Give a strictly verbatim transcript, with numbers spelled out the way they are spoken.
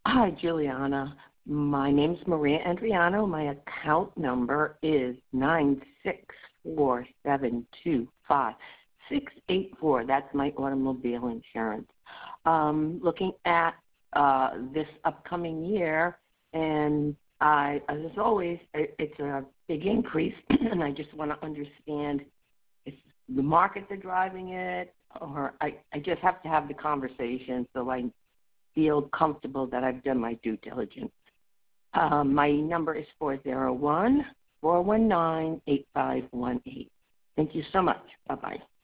Hi, Juliana. My name's Maria Andriano. My account number is nine six four seven two five six eight four. That's my automobile insurance. Um, looking at uh, this upcoming year, and I, as always, it, it's a big increase, and I just want to understand if the markets are driving it, or I, I just have to have the conversation so I feel comfortable that I've done my due diligence. Um, my number is four zero one, four one nine, eight five one eight. Thank you so much. Bye-bye.